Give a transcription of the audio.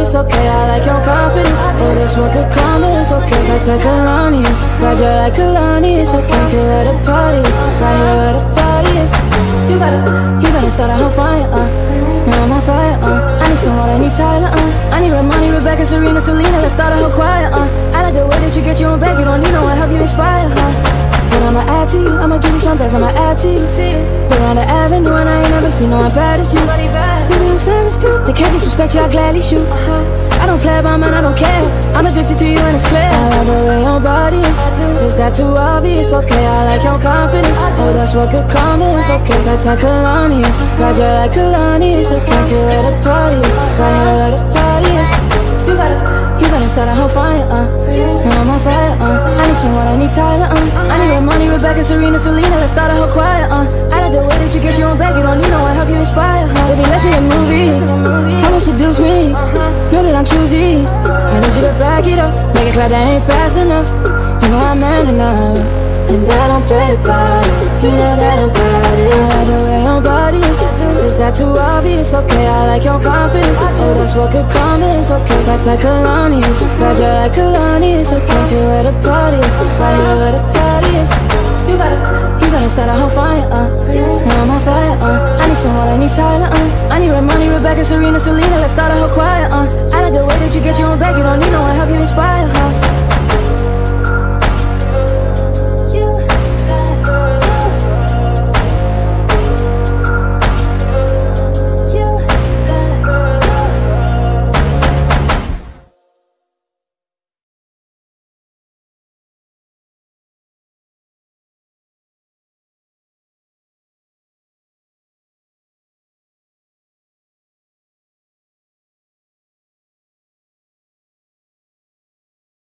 it's okay. I like your confidence. Oh, that's what could come is okay. Like Kalani's, ride you like Kalani. It's okay. Here where the party is, right here where the party is. You better start a whole fire, now I'm on fire, I need some water, I need Tyler, I need Ramani, Rebecca, Serena, Selena. Let's start a whole choir, I like the way that you get your own back. You don't need no one, help you inspire, But I'ma add to you, I'ma give you some best, I'ma add to you. We're on the avenue and I ain't never seen no one bad as you. Maybe I'm savage too, they can't disrespect you, I gladly shoot. I don't play about mine, I don't care. I'm addicted to you and it's clear. I like the way your body is that too obvious? Okay, I like your confidence. Oh, that's what could come is okay. Like Kalani is, ride you like Kalani. It's okay, here where the party is, right here where the party is. You better start a whole fire, now I'm on fire, I need someone, I need Tyler, I need Ramani, Rebecca, Serena, Selena. Let's start a whole choir, I like the way that you get your own back. You don't need no one, help you inspire, Baby, let's make a movie. Come and seduce me, know that I'm choosy. I need you to back it up, make it clap, that ain't fast enough. You know I'm man enough, and I don't play about it. You know that I'm proud of it. I like the way your body is that too obvious? Okay, I like your confidence. Oh, that's what could come is okay. Like Kalani's, ride you like Kalani. It's okay, here where the party is, right here where the party is. You better start a whole fire, now I'm on fire, I need someone, I need Tyler, I need Ramani, Rebecca, Serena, Selena. Let's start a whole choir, I like the way that you get your own back. You don't need